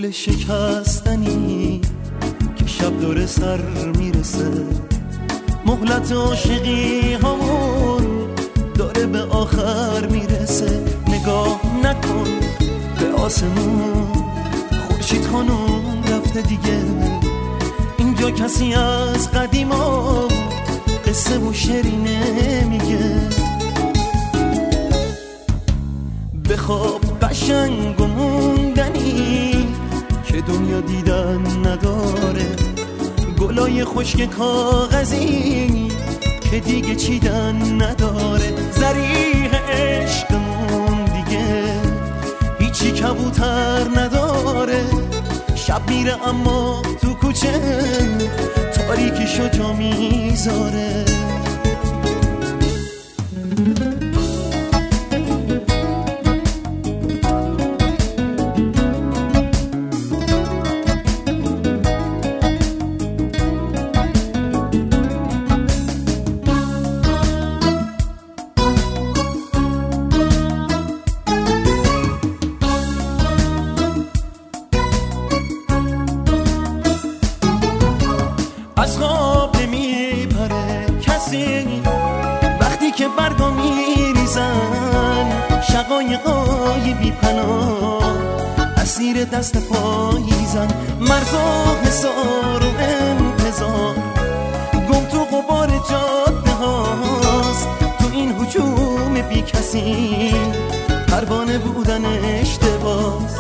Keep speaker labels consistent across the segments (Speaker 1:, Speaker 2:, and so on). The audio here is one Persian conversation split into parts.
Speaker 1: گل شکستنی که شب دور سر میرسه، مهلت عاشقی همون داره به آخر میرسه. نگاه نکن به آسمون، خورشید خانم رفته دیگه. اینجا کسی از قدیما قصه و شعری نمیگه. بخواب قشنگ و موندنی که دنیا دیدن نداره، گلای خشک کاغذی که دیگه چیدن نداره. زریح عشقمون دیگه هیچی کبوتر نداره. شب میره اما تو کوچه تاریکیشو جا میذاره. از خواب نمیپره کسی وقتی که برگا میریزن. شقایقای بی پناه اسیر دست پاییزن. مرز و حصار و انتظار گم تو غبار جاده هاست. تو این هجوم بی کسی پروانه بودن اشتباس.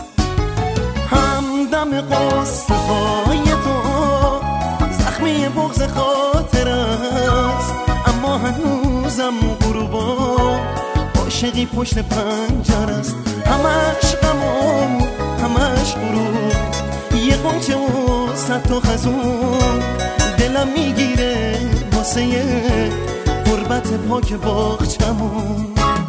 Speaker 1: همدم قصه های تو زخمی بغض خاطر است، اما هنوزم غروبا عاشقی پشت پنجره است. همش غم و همش غروب، یه غنچه و صد تا خزون دلم میگیره واسه غربت پاک باغچمون.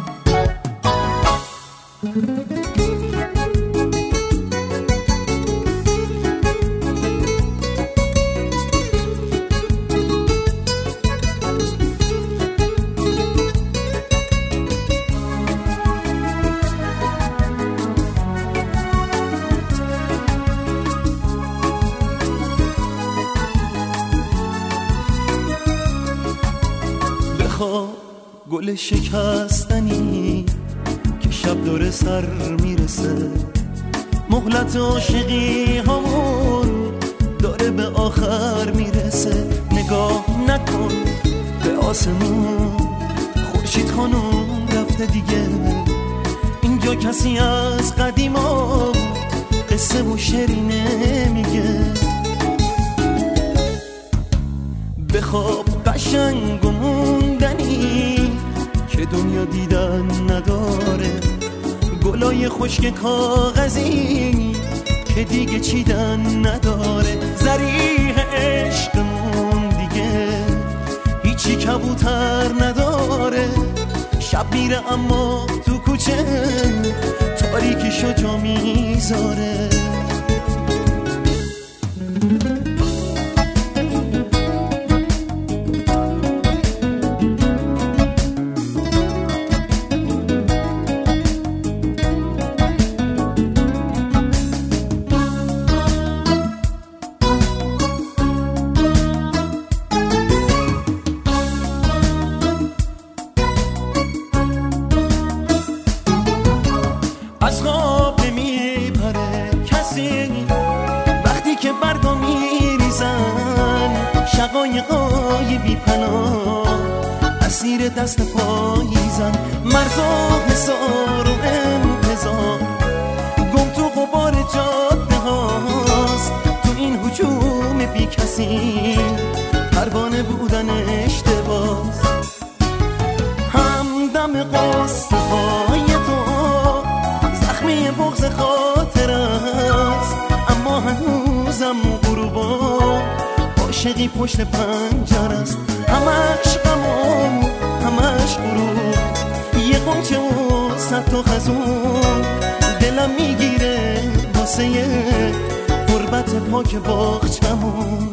Speaker 1: گل شکستنی که شب دور سر میرسه، مهلت عاشقی همون داره به آخر میرسه. نگاه نکن به آسمون، خورشید خانم رفته دیگه. اینجا کسی از قدیما قصه و شعری نمیگه. بخواب قشنگ و موندنی که دنیا دیدن نداره، گلای خشک کاغذی که دیگه چیدن نداره. زریح عشقمون دیگه هیچی کبوتر نداره. شب میره اما تو کوچه تاریکیشو جا میذاره. از خواب نمیپره کسی وقتی که برگا میریزن. شقایقای بی پناه اسیر دست پاییزن. مرز و حصار و انتظار گم تو غبار جاده هاست. تو این هجوم بی کسی پروانه بودن اشتباس. همدم قصه های تو زخمی بغض خاطر است، اما هنوزم غروبا عاشقی پشت پنجره است. همش غم و همش غروب، یه غنچه و صد تا خزون دلم میگیره واسه غربت پاک باغچمون.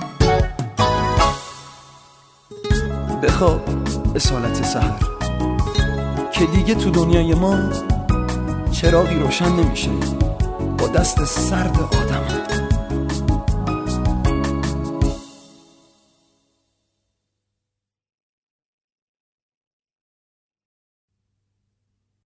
Speaker 1: بخواب اصالت سحر که دیگه تو دنیای ما چراغی روشن نمیشه. با دست سرد آدم.